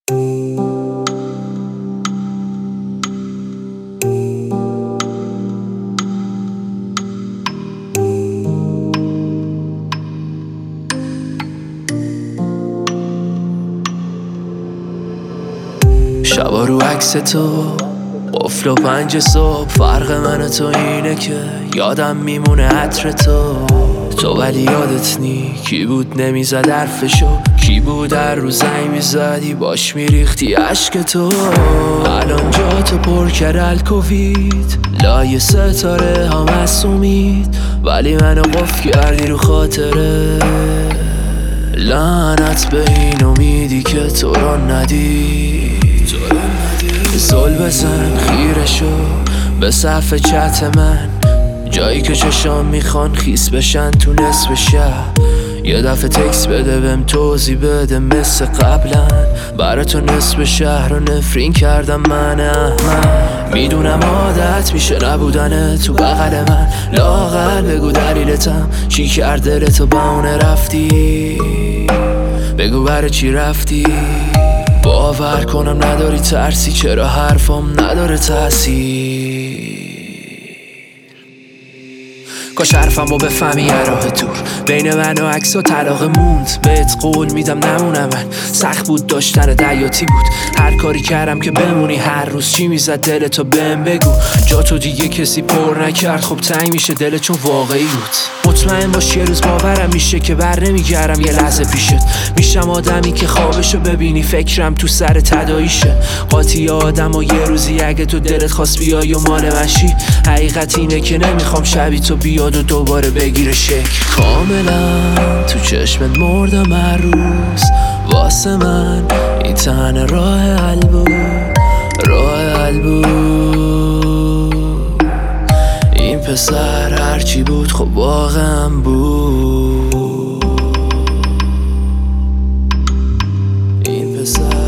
شبا رو عکس تو قفل و 5 صبح، فرق من و تو اینه که یادم میمونه عطر تو ولی یادت نی کی بود نمیزد حرفشو، کی بود در رو زنگ میزدی باش میریختی عشق تو. الان جا تو پر کرد الکووید، لای ستاره ها معصومید، ولی منو قفل کردی رو خاطره. لعنت به این امیدی که تو رو ندید. زل بزن خیره شو به صف چت من، جایی که چشام میخوان خیس بشن تو نصف شب. یه دفعه تکس بده بهم توضیح بده مثل قبلا، برا تو نصف شهر رو نفرین کردم من احمد. میدونم عادت میشه نبودنه تو بغل من، لااقل بگو دلیلتم چی کرد دلتو با اونه رفتی، بگو برای چی رفتی. باور کنم نداری ترسی، چرا حرفم نداره تاثیر. کاش حرفمو بفهمی یه راه دور بین من و عکس و طلاق موند. بهت قول میدم نمونم من، سخت بود داشتن دیاتی بود. هر کاری کردم که بمونی، هر روز چی میزد دلتو بهم بگو. جا تو دیگه کسی پر نکرد، خب تنگ میشه دل چون واقعی بود. مطمئن باش یه روز باورم میشه که بر نمیگردم یه لحظه پیشت. میشم آدمی که خوابشو ببینی فکرم تو سر تداعیشه. قاطی آدم و یه روزی اگه تو دلت خواست بیای و مال منشی. حقیقت اینه که نمیخوام شبی تو بیاد و دوباره بگیره شکل. کاملا تو چشمت مردم هر روز، واسه من این تن راه حل بود، راه حل بود. این پسر هرچی بود خب واقعا بود، این پسر